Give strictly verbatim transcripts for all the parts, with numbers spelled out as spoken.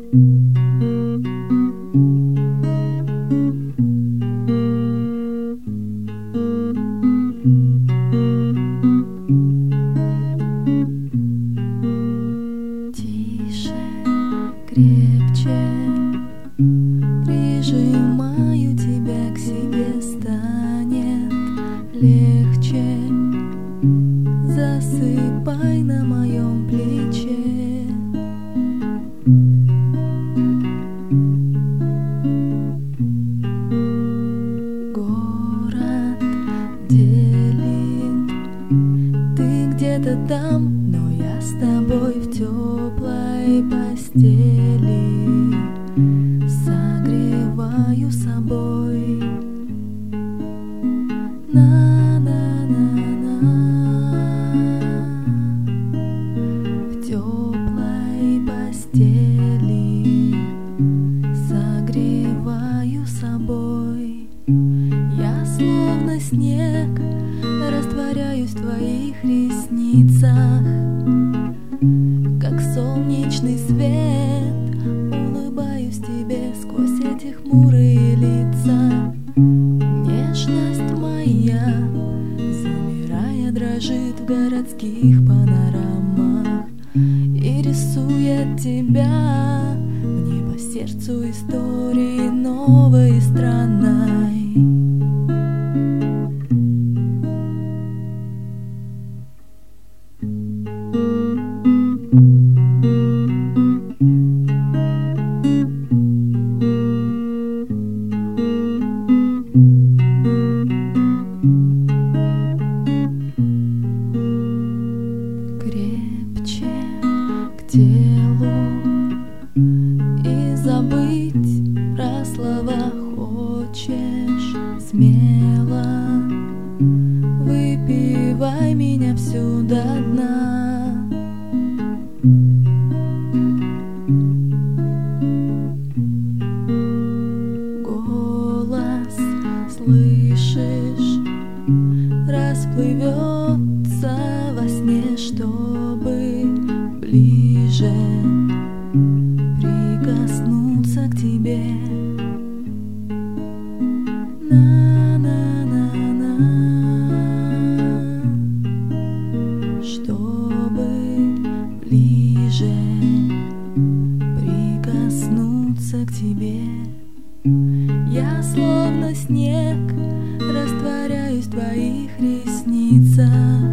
Крепче прижимаю тебя к себе, станет легче. Засыпай на моем плече. Город делит, ты где-то там, но я с тобой в теплой постели, согреваю собой. На-на-на-на, в теплой постели, согреваю собой. Я словно снег растворяюсь в твоих ресницах, как солнечный свет, улыбаюсь тебе сквозь эти хмурые лица. Нежность моя, замирая, дрожит в городских панорамах и рисует тебя мне по сердцу истории новой и странной. Крепче к телу и забыть про слова хочешь смело. Выпивай меня всю до дна. Голос слышишь, расплывется во сне, чтобы ближе прикоснуться к тебе. На-на-на-на, чтобы ближе прикоснуться к тебе. Я словно снег растворяюсь в твоих ресницах,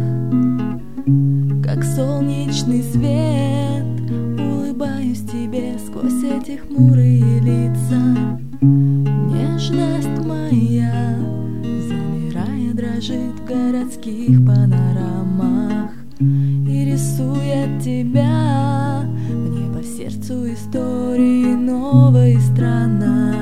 как солнечный свет, улыбаюсь тебе сквозь эти хмурые лица. Нежность моя, замирая, дрожит в городских панорамах и рисует тебя мне по сердцу истории новой и странной.